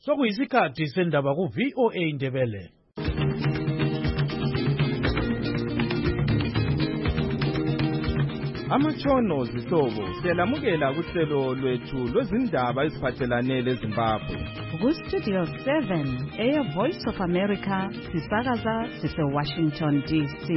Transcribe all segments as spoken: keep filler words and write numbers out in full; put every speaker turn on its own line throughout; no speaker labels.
Sokuyisikhathi sendaba ku V O A Ndebele.
Amatshono zihlobo siyalamukela kuhlelo lwethu lwezindaba eziphathelane leZimbabwe.
Ku Studio seven eya Voice of America sisakaza sise Washington D C.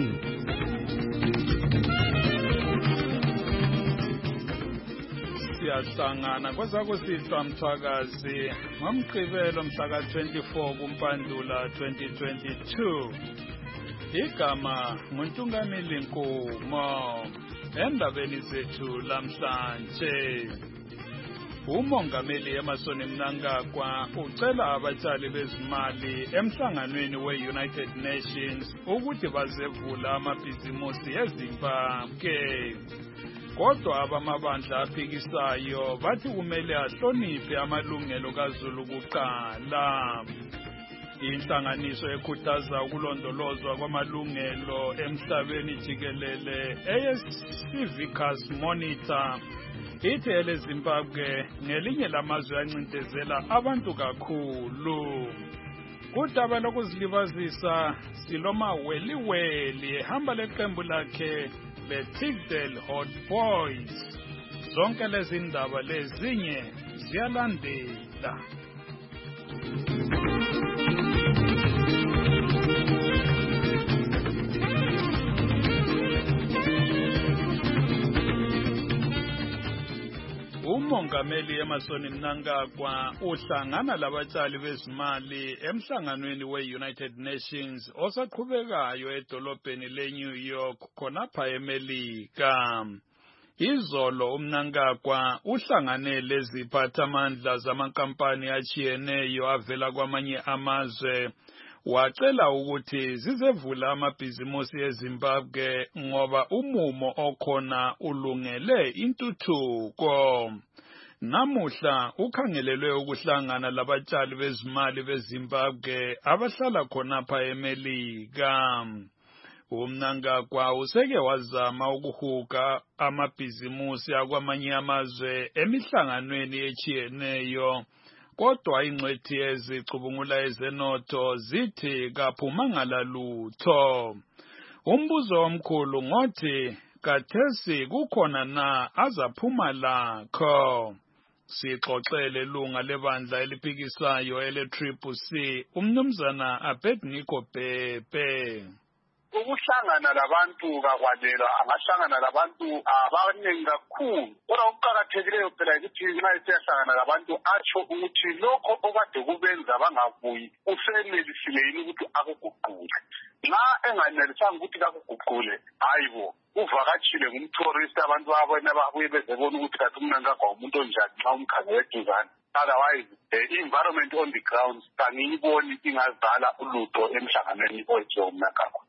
Siyahlangana kwezakusihlwa mthwakazi ngomgqibelo mhla twenty-four kuMpandula twenty twenty-two. Igama nguNtungamili Nkumo. Endabeni zethu lamhlanje, umongameli Emmerson Mnangagwa ucela abatshali bezimali emhlanganweni we-United Nations ukuthi bazevula amabhizimusi eZimbabwe. Kodwa abamabandla aphikisayo bathi kumele ahloniphe amalungelo kaZulu kuqala. Inhlanganiso ekhuthaza ukulondolozwa kwamalungelo emhlabeni jikelele eyeCivicus Monitor ithi eleZimbabwe ngelinye lamazwe ancindezela abantu kakhulu. Kudaba lokuzilibazisa siloma weliweli ehamba leqembu lakhe leTigdale Hot Boys. Zonke lezi ndaba lezinye ziyalandela. Umongameli Emmerson Mnangagwa uhlangana labatshali bezimali emhlanganweni we-United Nations osaqhubekayo edolobheni leNew York khonapha eMelika. Izolo uMnangagwa uhlangane leziphathamandla zamankampani achiyeneyo avela kwamanye amazwe wacela ukuthi zizevula amabhizimusi eZimbabwe ngoba umumo okhona ulungele intuthuko. Namuhla ukhangelelwe ukuhlangana labatshali bezimali beZimbabwe abahlala khonapha eMelika. uMnangagwa useke wazama ukuhuga amabhizimusi akwamanye amazwe emihlanganweni echiyeneyo. Kodwa ingcwethi ezicubungula ezenotho zithi kaphumanga lutho. Umbuzo omkhulu ngothi kathesi kukhona na azaphuma lakho. Sixoxele lunga lebandla eliphikisayo ele-Triple C umnumzana Abednego Pepe.
Ukuhlangana labantu kakwanela angahlangana labantu abaningi kakhulu. Kodwa okuqakathekileyo phela ukuthi nxa siyahlangana labantu atsho ukuthi lokho okade kubenza bangavuyi usenelisile yini ukuthi akuguqule. Nxa enganelisanga ukuthi akuguqule, hayibo uvakatshile ngumtourist abantu abona babuye bezebona ukuthi kathi uMnangagwa umuntu onjani nxa umkhangele eduzane. Otherwise, the environment on the ground kangiyiboni ingazala ulutho emhlanganweni oyithi uMnangagwa.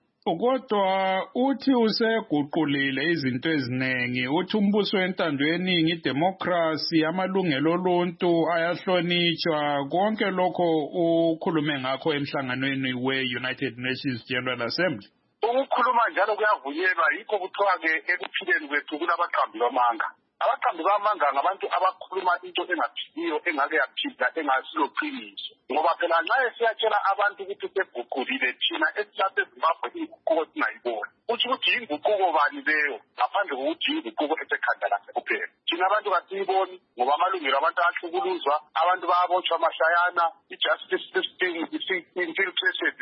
Kodwa uthi useguqulile izinto eziningi, uthi umbuso wentando yeningi, idemocracy, amalungelo oluntu ayahlonitshwa, konke lokho ukhulume ngakho emhlanganweni we-United Nations General Assembly.
Ukukhuluma njalo kuyavunyelwa, yikho kuthiwa-ke ekuphileni kwethu kulabaqambi bamanga. Abaqambi bamanga ngabantu abakhuluma into engaphiliyo engake yaphila engasilo qiniso. Ngoba phela nxa siyatshela abantu ukuthi seguqulile thina esilapha eZimbabwe inguquko singayiboni. Uthi ukuthi inguquko bani leyo ngaphandle kokuthi inguquko esekhanda lakhe kuphela. Thina abantu kasiyiboni ngoba amalungelo abantu ahlukuluzwa, abantu bayabotshwa amashayana, i-justice system is-infiltrated,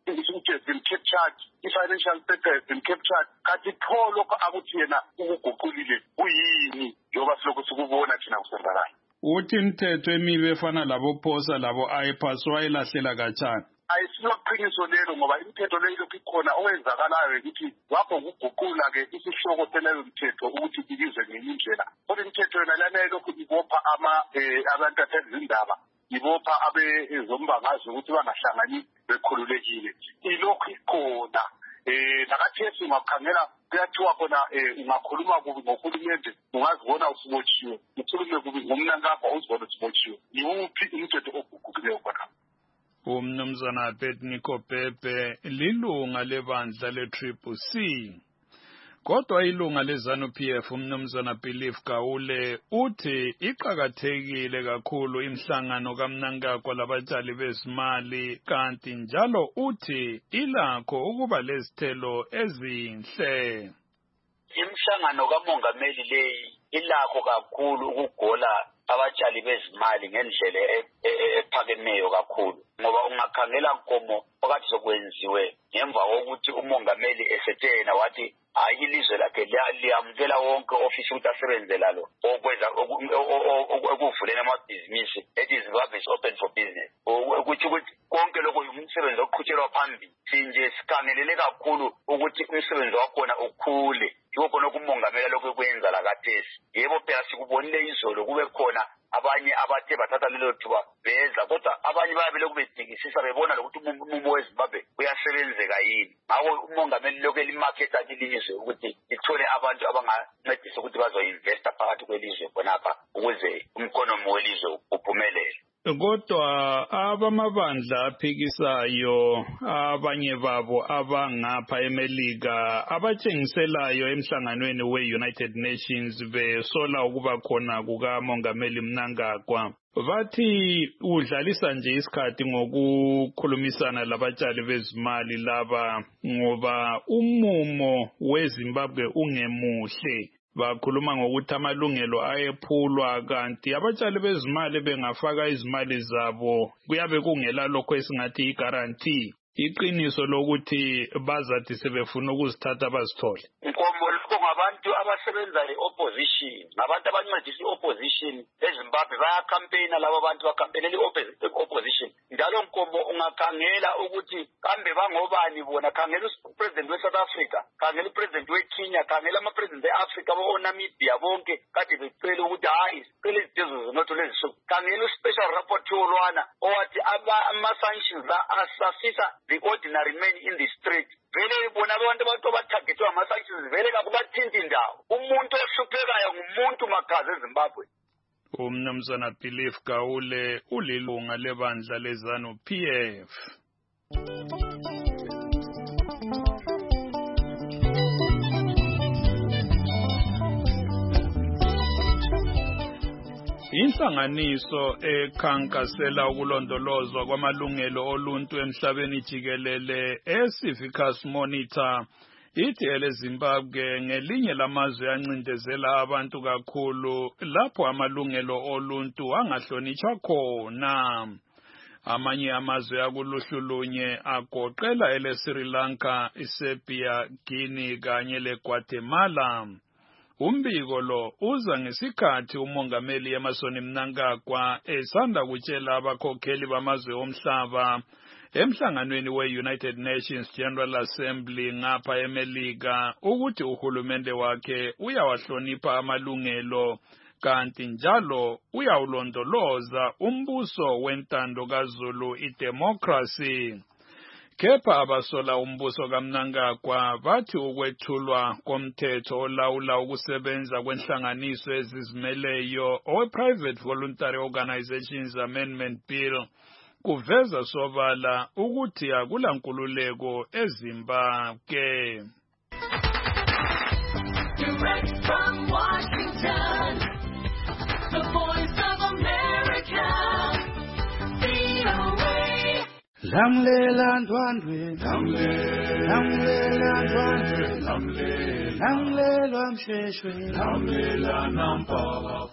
is-captured, i-financial sector is captured. Kanti pho lokho akuthi yena ukuguqulile kuyini njengoba silokhu sikubona thina kusenzakala.
Uthi imithetho emibi efana labophosa labo ayiphaso wayilahlela kanjani?
Ayisiloqiniso lelo ngoba imithetho leyo lokhu ikhona okwenzakalayo ukuthi lapho kuguqula-ke isihloko seleyo mthetho ukuthi ilizwe ngenye indlela. Kodwa imithetho yona lana lokhu ibopha abantu athezindaba, ibopha abezombangazwe ukuthi bangahlangani bekhululekile. Ilokhu ikhona. Nakathesi ungakhangela kuyathiwa khona ungakhuluma kubi ngohulumende ungazibona usibotshiwe, ukhulume kubi ngomNangagwa uzibona usibotshiwe. Yiwuphi umthetho oguqukileyo khona?
Umnumzana Abednego Pepe lilunga lebandla le-Triple C. Kodwa ilunga leZanu-P F umnumzana Belief Gawule uthi iqhakathekile kakhulu imhlangano kaMnangagwa labatshali bezimali kanti njalo uthi ilakho ukuba lezithelo ezinhle.
Imhlangano kaMongameli leyi ilakho kakhulu ukugola abatshali bezimali ngendlela ephakemeyo kakhulu ngoba ungakhangela nkomo phakathi sokwenziwe ngemva kokuthi umongameli esetshena wathi hayi ilizwe lakhe liyamukela wonke ofisi ukuthi asebenze lalo okwenza okuvuleni amabhizinisi ethi Zimbabwe is open for business ukuthi ukuthi konke lokho umsebenzi oqhutshelwa phambili sinje sikhangelele kakhulu ukuthi umsebenzi wakhona ukhule yiko khona kumongameli lokho kwenza la kathesi yebo phela sikubonile izolo kube khona abanye abathe bathatha lelo thuba beza kodwa abanye bayabele kubedingisisa bebona lokuthi umumo weZimbabwe uyasebenzeka yini ngakho umongameli lokho elimarket akilizwe ukuthi ithole abantu abangancedisa ukuthi bazoinvesta phakathi kwelizwe khonapha ukuze umkhonomi welizwe uphumelele.
Kodwa abamabandla aphikisayo abanye babo abangapha eMelika abatshengiselayo emhlanganweni we-United Nations besola ukuba khona kukaMongameli Mnangagwa bathi udlalisa nje isikhathi ngokukhulumisana labatshali bezimali laba ngoba umumo weZimbabwe ungemuhle. Bakhuluma ngokuthi amalungelo ayephulwa kanti abatshali bezimali bengafaka izimali zabo kuyabe kungela lokho esingathi i-guarantee iqiniso lokuthi bazathi sebefuna ukuzithatha bazithole.
Nkombo lokho ngabantu abasebenza le-opposition ngabantu abancedisa i-opposition eZimbabwe bayakhampeyina labo bantu bakhampenela i-opposition njalo Nkombo ungakhangela ukuthi kambe bangobani bona khangela upresident we-South Africa khangela upresident we-Kenya khangela ama-president e-Africa bo-Namibia bonke kade becela ukuthi hayi sicela izitezo zonotho lezi khangela u-special rapporteur lwana owathi ama-sanctions la asafisa the ordinary man in the street vele bona abantu abantu abathagethwa ama-sanctions vele kakubathinti indawo umuntu ohluphekayo ngumuntu magazi eZimbabwe.
Umnumzana Belief Gawule ulilunga lebandla leZanu-P F. Inhlanganiso ekhankasela ukulondolozwa kwamalungelo oluntu emhlabeni jikelele eCivicus Monitor ithi eleZimbabwe ngelinye lamazwe ancindezela abantu kakhulu lapho amalungelo oluntu angahlonitshwa khona. Amanye amazwe akuluhlu lunye agoqela eleSri Lanka, iSerbia, Guinea kanye leGuatemala. Umbiko lo uza ngesikhathi umongameli Emmerson Mnangagwa esanda kutshela abakhokheli bamazwe omhlaba emhlanganweni we-United Nations General Assembly ngapha eMelika ukuthi uhulumende wakhe uyawahlonipha amalungelo kanti njalo uyawulondoloza umbuso wentando kaZulu idemocracy. Kepha abasola umbuso kaMnangagwa bathi ukwethulwa komthetho olawula ukusebenza kwenhlanganiso ezizimeleyo owe-Private Voluntary Organizations Amendment Bill kuveza sobala ukuthi akula nkululeko eZimbabwe. Direct from Washington, the Voice of America, V O A.
Lamlela ndwandwe, lamlela ndwandwe, lamlela msheshwe, lamlela nampala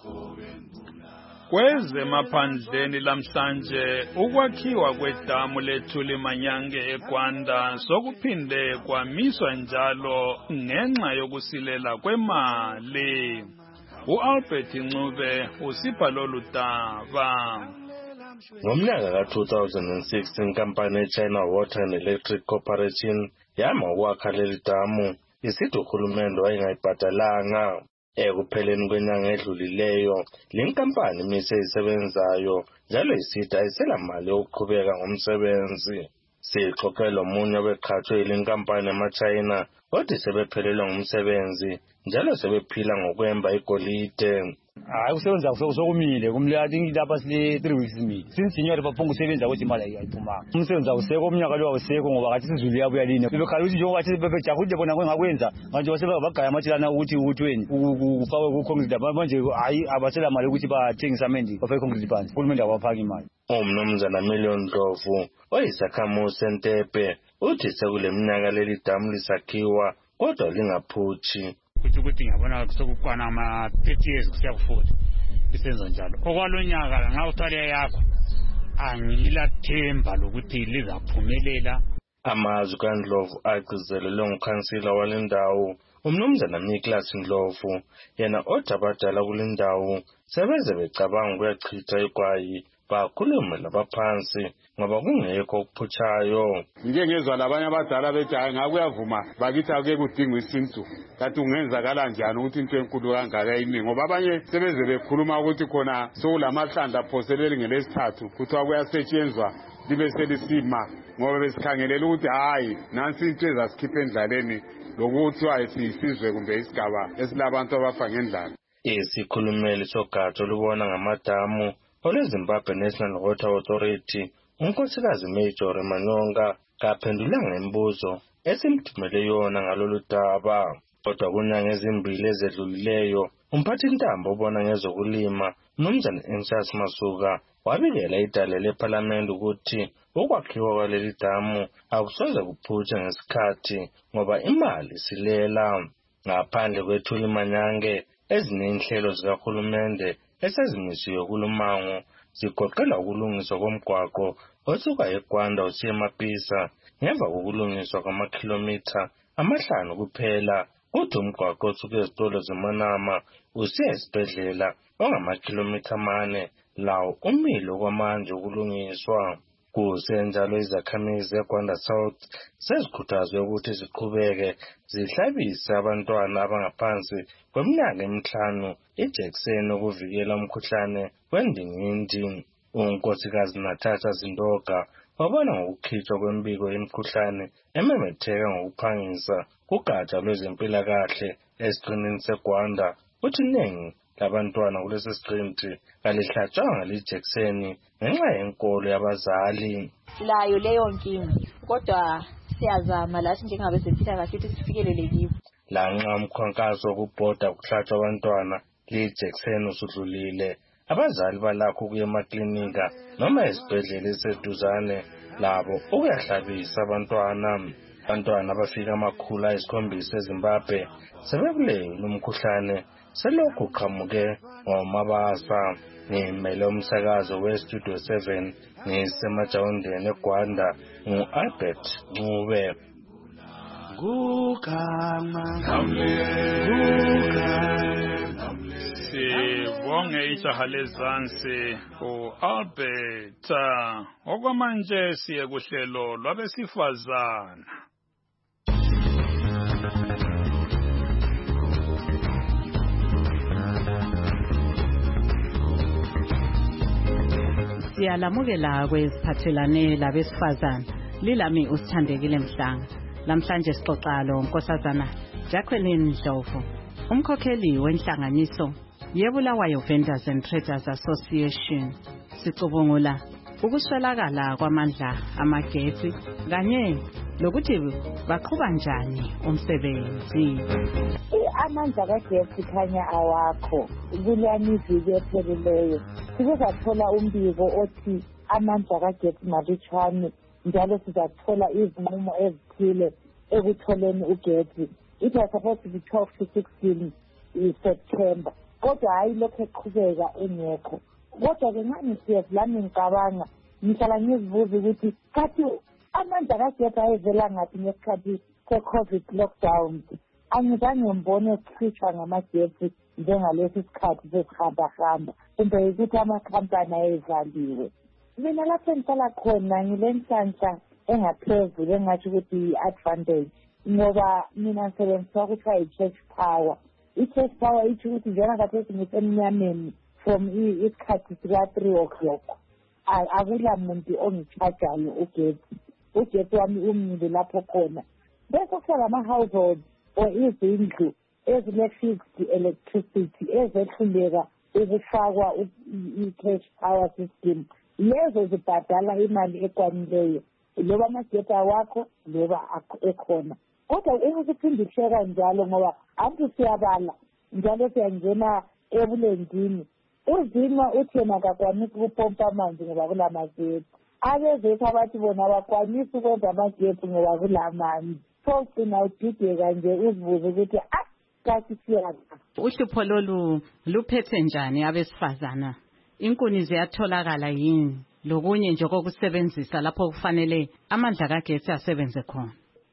kwezemaphandleni lamhlanje ukwakhiwa kwedamu leThuli Manyange eGwanda sokuphinde kwamiswa njalo ngenxa yokusilela kwemali. U-Albert Ncube usipha lolu daba.
Ngomnyaka ka-two thousand six inkampani eChina Water and Electric Corporation yama ukwakha leli damu isithi uhulumende wayengayibhadalanga. Ekupheleni kwenyanga edlulileyo le nkampani imise isebenzayo njalo isithi ayisela mali yokuqhubeka ngomsebenzi. Sixoxela omunye weqhathwe ile nkampani emaChina kodwa sebephelelwe ngumsebenzi njalo sebephila ngokwemba igolide.
hayi usebenza sokumile kumlati lapha sile three weeks imile since January baphunga usebenza ukuthi imali ayiphumanga umsebenzi awusekho umnyaka lo awusekho ngoba kathi sizulu yabuya lini bebekhala ukuthi njengoba bathi bebejahule bona ngakwenza manje basebagaya amathilana ukuthi ukuthweni kufakwe ku concrete manje hayi abasela mali ukuthi bathengisa amendi bafake concrete phansi uhulumende awaphaka imali.
Umnumzana Million Ndlovu oyisakhamuzi seNtepe uthi sekule minyaka leli damu lisakhiwa kodwa lingaphuthi
ukuthi ukuthi ngiyabona sokukwana ama thirty years kusiya ku forty isenzo njalo okwalonyaka nxa uthwale yakho angilathemba lokuthi lizaphumelela.
Amazwi kaNdlovu agcizelelwe ngukhansila walendawo umnumzana Nicholas Ndlovu yena othi abadala kulendawo sebeze becabanga ukuyachitha igwayi bakhulume labaphansi ngoba kungekho okuphutshayo.
Ngike ngezwa labanye abadala bethi hayi ngakuyavuma bakithi ake kudingwa isintu kanti ungenzakala njani ukuthi into enkulu kangaka yini ngoba abanye sebeze bekhuluma ukuthi khona sokulamahlandla aphoseleli ngelesithathu kuthiwa kuyasetshenzwa libe selisima ngoba besikhangelela ukuthi hayi nansi into ezasikhipha endlaleni lokuthiwa siyisizwe kumbe isigaba esilabantu abafa ngendlala.
Isikhulumeli sogatsha olubona ngamadamu olweZimbabwe National Water Authority unkosikazi Major Manyonga kaphendula ngemibuzo esimthumele yona ngalolu daba kodwa kunyanga ezimbili ezedlulileyo umphathi ntambo obona ngezokulima umnumzana Anxious Masuka wabikela idale leParliament ukuthi ukwakhiwa kwaleli damu akusoze kuphuthe ngesikhathi ngoba imali silela. Ngaphandle kwethuli Manyange ezinenhlelo zikahulumende esezimisiwe kulumango zigoqela ukulungiswa komgwaqo osuka eGwanda usiya eMapisa ngemva kokulungiswa kwamakhilomitha amahlanu kuphela uthi umgwaqo osuka ezitolo zeManama usiya esibhedlela ongamakhilomitha amane lawo umile kwamanje ukulungiswa. Kusenjalo izakhamizi zeGwanda South sezikhuthazwe ukuthi ziqhubeke zihlabise abantwana abangaphansi kweminyaka emihlanu ijekiseni ukuvikela umkhuhlane wendingindi. Unkosikazi Natasha Zindoka wabona ngokukhitshwa kwembiko yemikhuhlane ememetheka ngokuphangisa kugatsha lwezempilakahle esiqinini seGwanda uthi iningi labantwana kulesi siqinti kalihlatshwanga lijekiseni ngenxa yenkolo yabazali.
Layo leyo nkinga kodwa siyazama lathi njengabezempilakahle ukuthi sifikelele kibo.
Lanxa umkhankaso wokubhoda kuhlatshwa abantwana lijekiseni usudlulile abazali balakho ukuya emaklinika noma ezibhedlela eziseduzane labo ukuyahlabisa abantwana. Abantwana abafika amakhulu ayisikhombisa eZimbabwe sebebulewe umkhuhlane selokhu qhamuke ngomabasa. Ngimele umsakazo weStudio seven ngisemajawundeni eGwanda ngu-Albert Ncube.
Gugama
sibonge ijaha lezansi u-Albert. Okwamanje siye kuhlelo lwabesifazana.
Siyalamukela kweziphathelane labesifazana lilami usithandekile Mhlanga. Namhlanje sixoxa lo nkosazana Jacqueline Ndlovu umkhokheli wenhlanganiso yeBulawayo Vendors and Traders Association. Sicubungula ukuswelakala kwamandla amagetsi kanye lokuthi baqhuba njani umsebenzi.
Amandla kagetsi khanya awakho kulani iviki ephelileyo sike sathola umbiko othi amandla kagetsi malutshwane njalo sizathola izinqumo ezithile ekutholeni ugetsi. It was supposed to be twelve to sixteen September kodwa hayi lokho eqhubeka engekho. Kodwa ke ngani siyazilami ngicabanga ngihlala ngizibuza ukuthi kathi amandla kagetsi ayevela ngathi ngesikhathi se-COVID lockdown angizange ngibone ukukhishwa ngamagetsi njengalesi sikhathi sesihamba-hamba kumbe ukuthi amakhampani ayevaliwe. Mina lapho engihlala khona ngile nhlanhla engaphezulu engathi ukuthi i-advantage ngoba mina ngisebenzisa ukuthiwa i-church power. I-church power ithi ukuthi njena kathesi ngisemnyameni from isikhathi sika-three o'clock akula muntu ongichajayo ugetsi. Ugetsi wami umile lapho khona. Bese kuhlala ama-household or izindlu ezile-fixed electricity ezehluleka ukufakwa i-cash power system lezo zibhadala imali ekwanileyo loba amagetsi awakho loba ekhona. Kodwa ukuphinde kuhleka njalo ngoba abantu siyabala njalo siyangena ebulendini uzima uthi yena akakwanisi ukupompa amanzi ngoba kulamagetsi. Abezethu abathi bona abakwanisi ukwenza amagetsi ngoba kulamanzi. So gcina udideka nje uzibuze ukuthi ah kathi siyaza.
Uhlupho lolu luphethe njani abesifazana? Inkuni ziyatholakala yini? Lokunye nje kokusebenzisa lapho kufanele amandla kagetsi asebenze khona.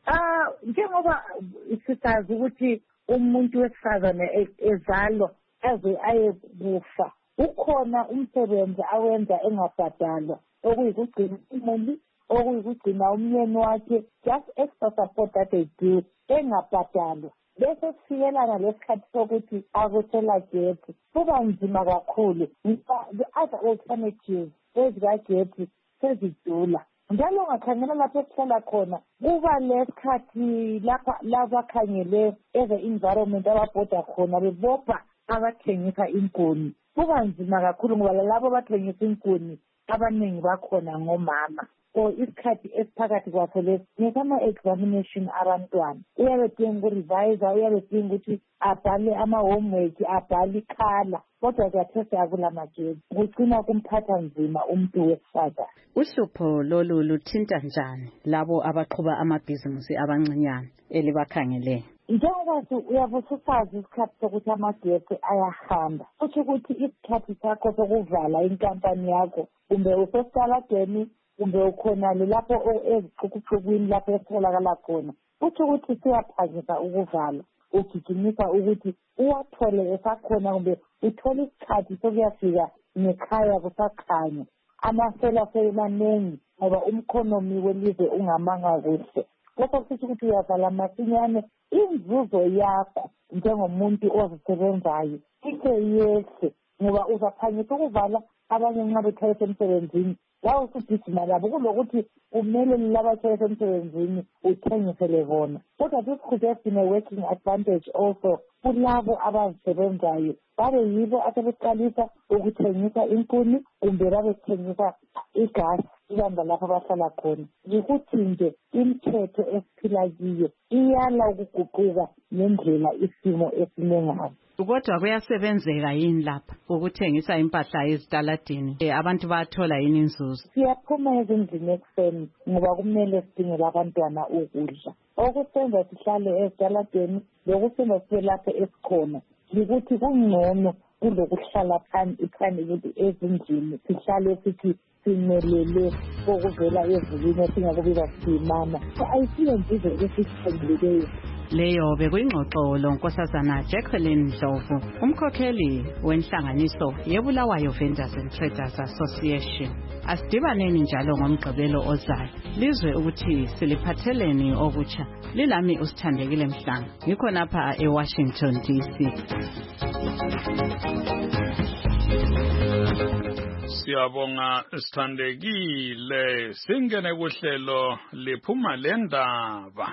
Ah njengoba sisazi ukuthi umuntu wesifazana ezalo aze ayekufa ukhona umsebenzi awenza engabhadalwa okuyikugcina imuli okuyikugcina umyeni wakhe just extra support that they do engabhadalwa. Bese sifikelana lesikhathi sokuthi akusela getsi kuba nzima kakhulu. The other alternatives ezikagetsi sezidula njalo ungakhangela lapho esihlala khona kuba lesikhathi lapha labakhangele eze-environment ababhoda khona bebopha abathengisa inkuni. Kuba nzima kakhulu ngoba labo abathengisa inkuni abaningi bakhona ngomama. So isikhathi esiphakathi kwaso lesi ngekama-examination abantwana uyabe dinga ukurevisa uyabe dinga ukuthi abhale ama-homework abhale ikhala kodwa kuyathesa kulamagetsi kugcina kumphatha nzima umuntu wesifazane.
Uhlupho lolu luthinta njani labo abaqhuba amabhizinisi abancinyane elibakhangeleyo?
Njengoba uyabe usazi isikhathi sokuthi amagetsi ayahamba kusho ukuthi isikhathi sakho sokuvala inkampani yakho kumbe usesitaladeni kumbe ukhonale lapho ezixukuxukwini lapho esitholakala khona kutho ukuthi siyaphangisa ukuvala ugijimisa ukuthi uwathole esakhona kumbe uthole isikhathi sokuyafika ngekhaya kusakhanya amasela semanengi ngoba umkhonomi welizwe ungamanga kuhle. Kodwa kusho ukuthi uyavala masinyane inzuzo yakho njengomuntu ozisebenzayo ithe yehle ngoba uzaphangisa ukuvala abanye nxa bethaye emsebenzini lawo usugijima labo kulokuthi kumele labathaye emsebenzini uthengisele bona. Kodwa this could have been a working advantage also kulabo abazisebenzayo babe yibo asebeqalisa ukuthengisa inkuni kumbe babethengisa igasi ibamba lapho abahlala khona. Yikuthi nje imithetho esiphila kiyo iyala ukuguquka ngendlela isimo esimengayo.
Kodwa kuyasebenzeka yini lapha ukuthengisa impahla ezitaladini abantu bathola yini inzuzo?
Siyaphuma ezindlini ekuseni ngoba kumele sidingele abantwana ukudla. Okusenza sihlale ezitaladini lokusenza sibe lapha esikhona yikuthi kungcono kulokuhlala phansi ikhani ezindlini sihlale sithi simelele kokuvela ezulwini singakubiza siyimama. Ayisiyo nje esithengileyo.
Leyo bekuyingxoxo lonkosazana Jacqueline Ndlovu, umkhokheli wenhlanganiso yeBulawayo Vendors and Traders Association. Asidibaneni njalo ngomgqibelo ozayo lizwe ukuthi siliphatheleni okutsha. Lilami usithandekile Mhlanga, ngikho lapha eWashington D C.
Siyabonga sithandekile, singene kuhlelo liphuma lendaba.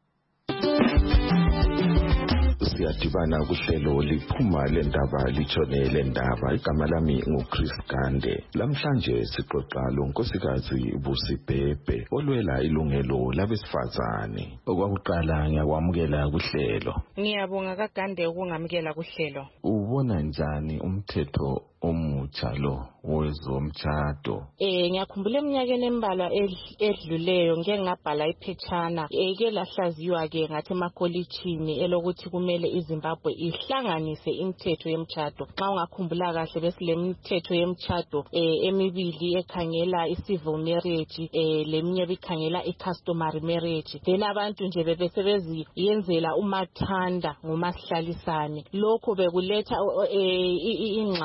Siyadibana kuhlelo liphuma lendaba litshone lendaba. Igama lami nguChris Gande. Lamhlanje sixoxa lonkosikazi Busibhebhe olwela ilungelo labesifazane. Okwakuqala ngiyakwamukela kuhlelo.
Ngiyabonga kaGande ukungamukela kuhlelo.
Ubona njani umthetho omutsha lo wezomtshado?
Eh ngiyakhumbula eminyakeni embalwa edluleyo ngeke ngabhala iphetshana eke lahlaziywa ke ngathi emakolitshini elokuthi kumele iZimbabwe ihlanganise imithetho yemtshado. Xa ungakhumbula kahle besilemithetho yemtshado eh emibili ekhangela i-civil marriage eh leminye bikhangela i-customary marriage. Then abantu nje bebesebezi yenzela umathanda ngomasihlalisane. Lokho bekuletha ingxabano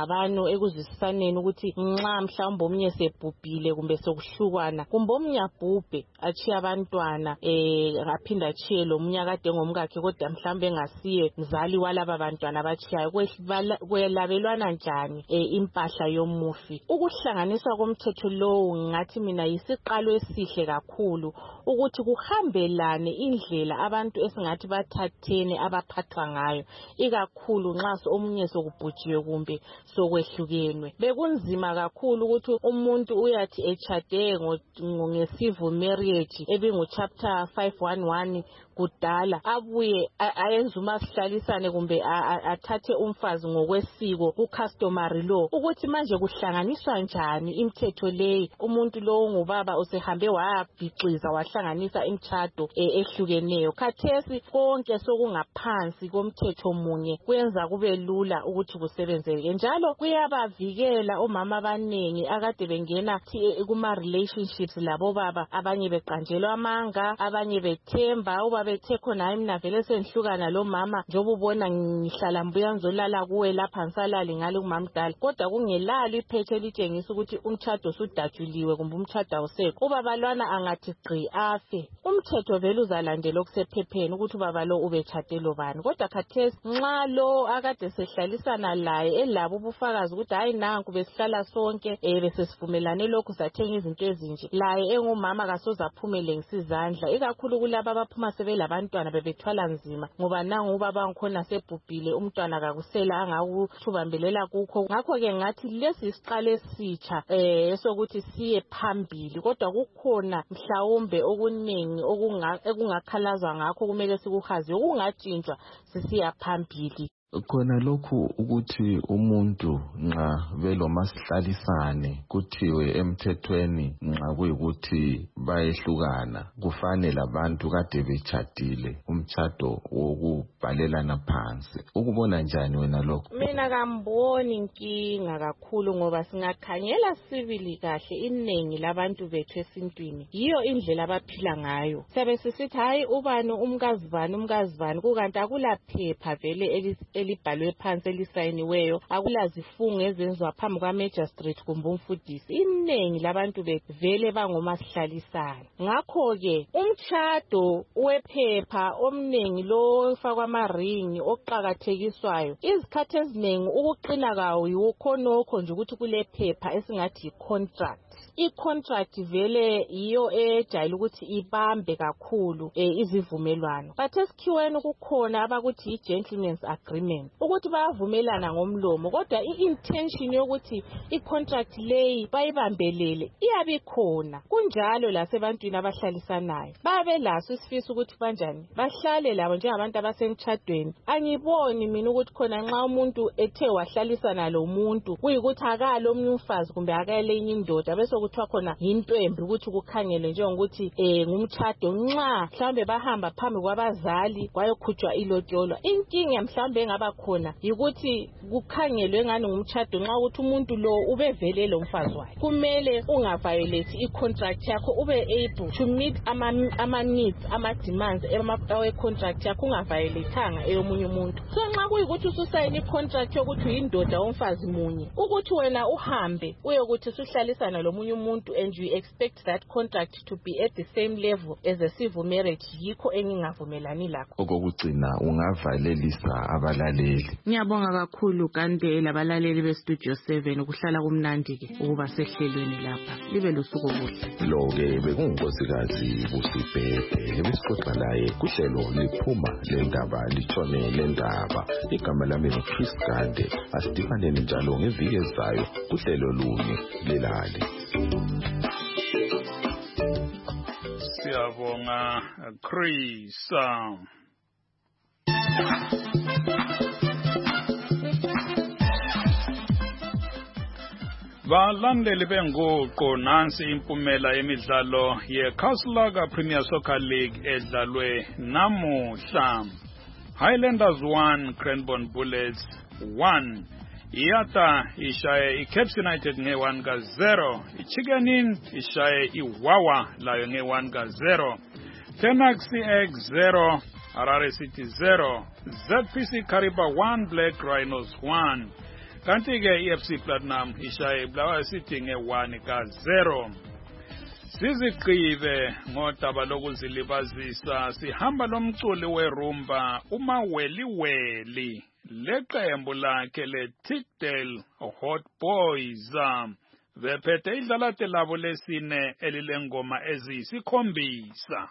ekuzwisisaneni ukuthi nxa mhlawumbe omnye sebhubhile kumbe sokuhlukwana kumbe omnye abhubhe achiye abantwana eh ngaphinda achiye lo mnyaka kade ngomkakhe kodwa mhlawumbe engasiye mzali walaba bantwana abachiyayo kwelabelwana njani eh impahla yomufi. Ukuhlanganiswa komthetho lowo ngathi mina yisiqalo esihle kakhulu ukuthi kuhambelane indlela abantu esingathi bathathene abaphathwa ngayo ikakhulu nxa omunye sokubhujiwe kumbe sokwehlukenwe. Bekunzima kakhulu ukuthi umuntu uyathi echade ngesivu marriage ebingu chapter five one one kudala abuye ayenza umasihlalisane kumbe athathe umfazi ngokwesiko ku customary law ukuthi manje kuhlanganiswa njani imithetho leyi. Umuntu lo ngubaba usehambe wabhixiza wahlanganisa imtshado ehlukeneyo. Khathesi konke sokungaphansi komthetho munye kwenza kube lula ukuthi kusebenzeke njalo kuyabavikela omama abanengi akade bengena kuma relationships labo baba abanye beqanjelwa amanga abanye bethemba uba bethe khona mina vele senhlukana lo mama njoba ubona ngihlala mbuya ngizolala kuwe lapha ngisalali ngale kumamdala kodwa kungelalo iphethe elitshengisa ukuthi umtshado usudatshuliwe kumbe umtshado awusekho. Ubaba lwana angathi gqi afe umthetho vele uzalandela okusephepheni ukuthi ubaba lo ubetshade lo bani. Kodwa khathesi nxa lo akade sehlalisana laye elabo ubufakazi ukuthi hayi nanku besihlala sonke eh besesivumelane lokhu sathenga izinto ezinje laye engumama kasoza aphumele ngisizandla ikakhulu kulabo abaphuma sebelabantwana bebethwala nzima ngoba nangu ubaba ngikhona sebhubhile umntwana akakusela angakuthubambelela kukho. Ngakho ke ngathi lesi isiqale esitsha eh sokuthi siye phambili kodwa kukhona mhlawumbe okuningi okungakhalazwa ngakho kumele sikuhazi okungatshintshwa sisiya phambili.
Khona lokhu ukuthi umuntu nxa velomasihlalisane kuthiwe emthethweni nxa kuyikuthi bayehlukana kufanele abantu kade bechadile umtshado wokubhalelana phansi. Ukubona njani wena lokho?
Mina kamboni inkinga kakhulu ngoba singakhangela sibili kahle inengi labantu bethu esintwini yiyo indlela abaphila ngayo. Sabe sisithi hayi ubani umkazibani umkazibani kukanti akulaphepha vele elibhalwe phansi elisayiniweyo akulazifungo ezenziwa phambi kwa magistrate kumbe umfundisi. Inengi labantu bevele bangomasihlalisana. Ngakho ke umtshado wephepha omningi lo ofakwa amaringi oqhakathekiswayo izikhathi eziningi ukuqina kawo yikhonokho nje ukuthi kule phepha esingathi i-contract. I-contract vele iyo ejayele ukuthi ibambe kakhulu izivumelwano. But esikhiweni kukhona abakuthi i-gentleman's agreement ukuthi bayavumelana ngomlomo kodwa i-intention yokuthi i-contract leyi bayibambelele iyabe khona. Kunjalo lasebantwini abahlalisanayo babe laso isifiso ukuthi kanjani bahlale labo njengabantu abasemtshadweni. Angiboni mina ukuthi khona nxa umuntu ethe wahlalisana lo muntu kuyikuthi akalo omnye umfazi kumbe akale enye indoda bese kuthiwa khona into embi ukuthi kukhangele njengokuthi eh ngumtshado nxa mhlambe bahamba phambi kwabazali kwayokhutshwa ilotsholo. Inkinga mhlambe engaba khona yikuthi kukhangelwe ngani ngumtshado nxa ukuthi umuntu lo ubevele lo mfazi wakhe kumele ungaviolate i-contract yakho ube able to meet ama ama needs ama demands ema contract yakho ungaviolateanga eyomunye umuntu. So nxa kuyikuthi ususayini i-contract yokuthi uyindoda womfazi munye ukuthi wena uhambe uyokuthi usuhlalisana lo munye umuntu and you expect that contract to be at the same level as a civil marriage yikho engingavumelani lakho.
Okokugcina ungavalelisa abalaleli.
Ngiyabonga kakhulu kanti labalaleli bestudio seven ukuhlala kumnandi ke ukuba sehlelweni lapha libe lusuku kuhle.
Lo ke bekungunkosikazi Busibhebhe ebesixoxa naye kuhlelo liphuma lendaba litshone lendaba. Igama lami nguChris Gande. Asidibaneni njalo ngeviki ezayo kuhlelo lunye lelali.
Siyabonga Chris. Balandeli benguqo nansi impumela yemidlalo yeKaslaga Premier Soccer League edlalwe namuhla. Highlanders one, Cranbourne Bullets one. Iata ishaye iCaps United nge one ka zero. Ichigenin ishaye iWawa layo nge one ka zero. Tenax C X zero, Harare City zero. Z P C Kariba one, Black Rhinos one. kanti ke i-F C Platinum ishaye Bulawayo City nge-one ka zero. Sizigqibe ngodaba lokuzilibazisa sihamba lomculi werumba uMaweliweli leqembu lakhe le-Tickdale Hot Boys bephethe idlalate labo lesine elilengoma eziyisikhombisa.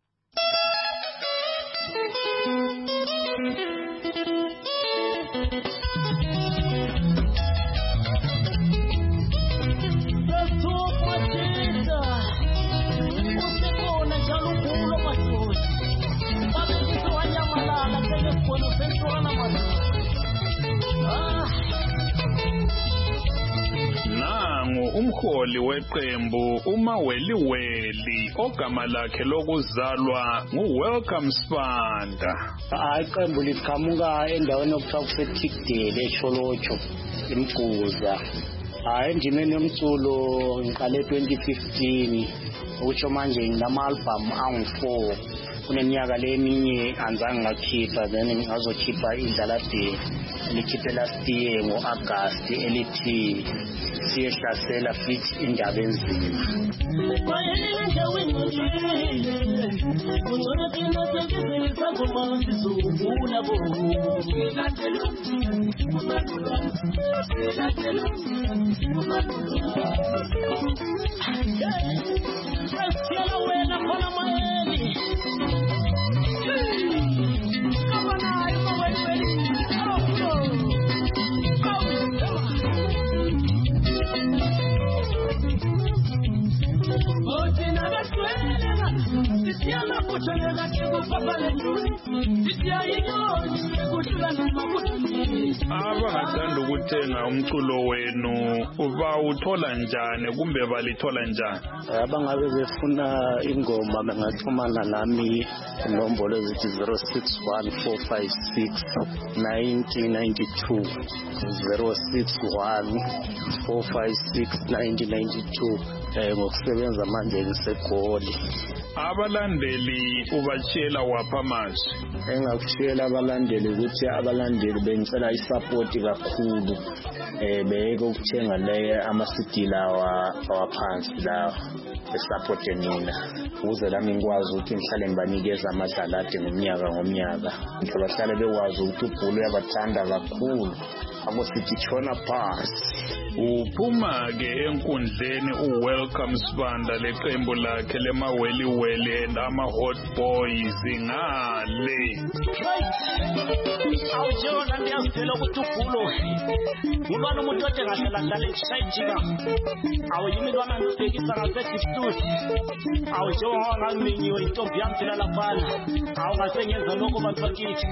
Nangu umholi weqembu uMaweliweli ogama lakhe lokuzalwa nguWelcome Spanda.
Hayi iqembu liqhamuka endaweni okuthiwa kuseTickdale eCholocho eMgquza. Hayi endimeni yomculo ngiqale twenty fifteen ukusho manje nginama-album angu-four. Kuneminyaka leminye anzange ngakhipha then ngazokhipha idlalade likhiphe last year ngo-August elithi siyehlasela fit indaba enzima.
Abangathanda ukuthenga umculo wenu bawuthola njani kumbe balithola njani?
Abangabe befuna ingoma bangaxhumana nami inombolo ezithi zero six one four five six nine zero nine two zero six one four five six nine zero nine two ngokusebenza manje ngiseGoli.
Abalandeli ubashiyela wapha amazwi?
Engakushiyela abalandeli ukuthi abalandeli bengicela isupport kakhulu eh beke ukuthenga le ama-C D lawa awaphansi lawa esupport mina ukuze lami ngikwazi ukuthi ngihlale ngibanikeza amadlalade ngomnyaka ngomnyaka ngisho bahlale bekwazi ukuthi uBhulu uyabathanda kakhulu akusithi tshona phansi.
Uphuma-ke enkundleni uWelcome Spanda leqembu lakhe leMaweliweli and ama-Hot Boys ngale.
Awujona ndiyazitshela ukuthi uBhulu ngibona umuntu othi ngahlala hlale ngishayijika awuyimi lwana ngibhekisa ngasediftusi awujengoba ngangimenyiwe intombi yami phela laphana awungasengenza lokho bantu bakithi.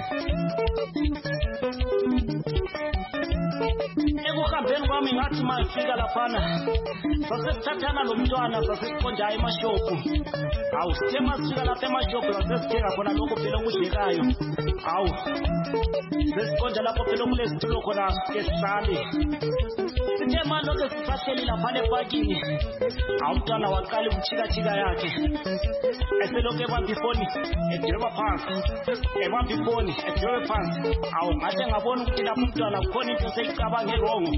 Ekuhambeni kwami ngathi mayifika laphana sasesithathana lo mntwana sasesiqonda emashophu awu sithe masifika lapha emashophu sasesithenga khona lokho phela okudlekayo awu sesiqonda lapho phela okulezitulo khona kesihlale sithe manje lokho sisahleli laphana epakini awu umntwana waqala ukuchika-chika yakhe eselokhu ebamba ifoni edweba phansi ebamba ifoni edwebe phansi awu ngahle ngabona ukuthi lapho umntwana kukhona into seyicabange wrong.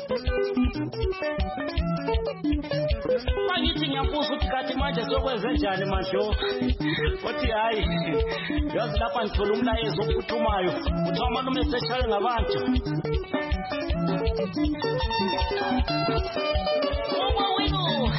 Mangithi ngiyambuza ukuthi kathi manje sokwenze njani manje uthi hayi yazi lapha ngithola umlayezo ophuthumayo kuthiwa malume seshaye ngabantu. Uma wenu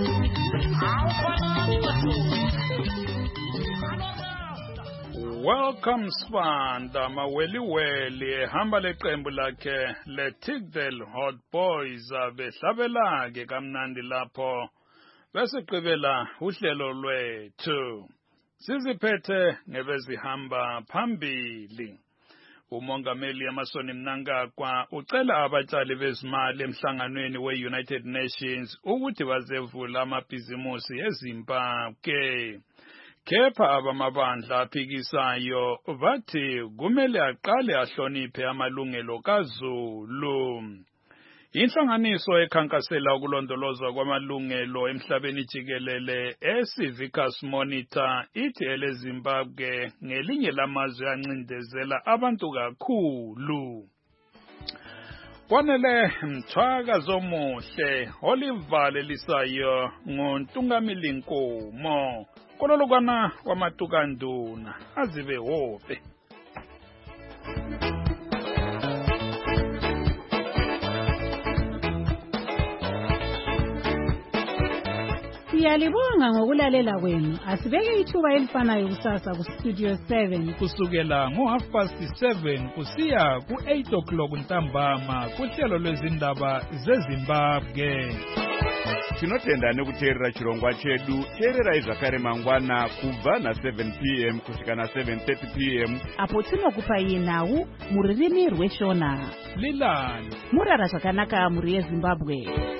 Welcome Spanda Maweliweli ehamba leqembu lakhe le-Tickdale Hot Boys behlabela-ke kamnandi lapho besigqibela uhlelo lwethu siziphethe ngebezihamba phambili. Umongameli Emmerson Mnangagwa ucela abatshali bezimali emhlanganweni we-United Nations ukuthi bazevula amabhizimusi eZimbabwe. Kepha abamabandla aphikisayo bathi kumele aqale ahloniphe amalungelo kaZulu. Inhlanganiso ekhankasela ukulondolozwa kwamalungelo emhlabeni jikelele eCivicus Monitor ithi eleZimbabwe ngelinye lamazwe ancindezela abantu kakhulu. kwanele mthwaka zomuhle olivalelisayo ngontungamili Nkomo kololokwana wamatukanduna azibe hope.
Siyalibonga ngokulalela kwenu. Asibeke ithuba elifanayo kusasa ku Studio seven
kusukela ngo half past seven kusiya ku eight o'clock ntambama kuhlelo lwezindaba zeZimbabwe.
Tinotenda nekuteerera chirongwa chedu. Teererai zvakare mangwana kubva na seven p m kusvika na seven thirty p m
apo tinokupai nhau mururimi rweshona.
Lilani
murara zvakanaka muri yeZimbabwe.